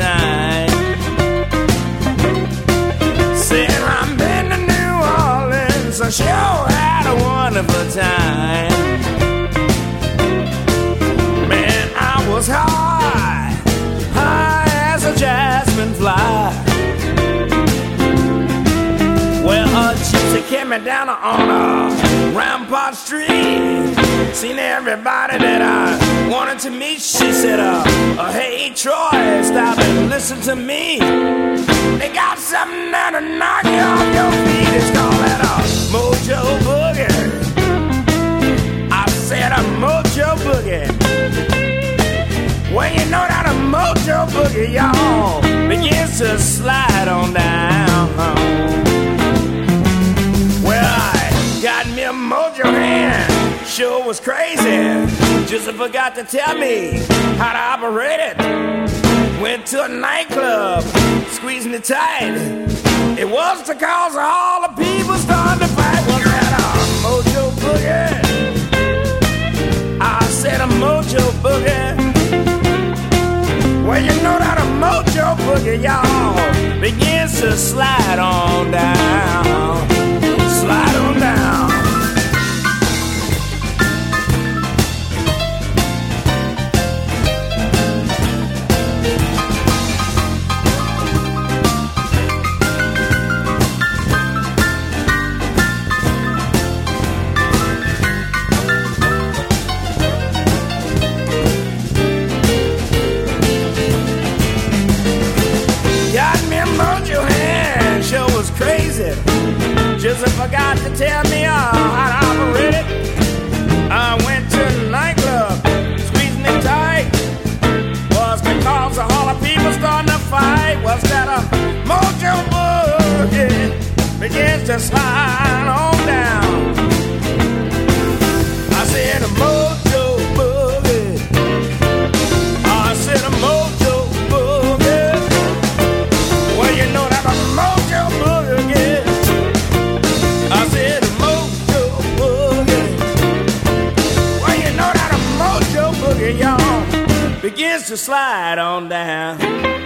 time. Said I've been to New Orleans, I sure had a wonderful time. Man, I was high, high as a jasmine fly. Well, a gypsy came me down on a Rampart Street. Seen everybody that I wanted to meet. She said, hey Troy, stop and listen to me. They got something that'll knock you off your feet. It's called that Mojo Boogie. I said a Mojo Boogie. Well, you know that a Mojo Boogie, y'all, begins to slide on down. Well, I got me a mojo hand, sure was crazy. Just forgot to tell me how to operate it. Went to a nightclub, squeezing it tight. It was the cause of all the people starting to fight. Was that a mojo boogie? I said a mojo boogie. Well, you know that a mojo boogie, y'all, begins to slide on down. Slide on down. Just forgot to tell me how to operate it. I went to the nightclub, squeezing it tight. Was because of all the people starting to fight. Was that a mojo boogie begins to slide on down. I said a mojo boogie. I said a mojo boogie. Well, you know that a mojo boogie. I said a mojo boogie. Well, you know that a mojo boogie, y'all, begins to slide on down.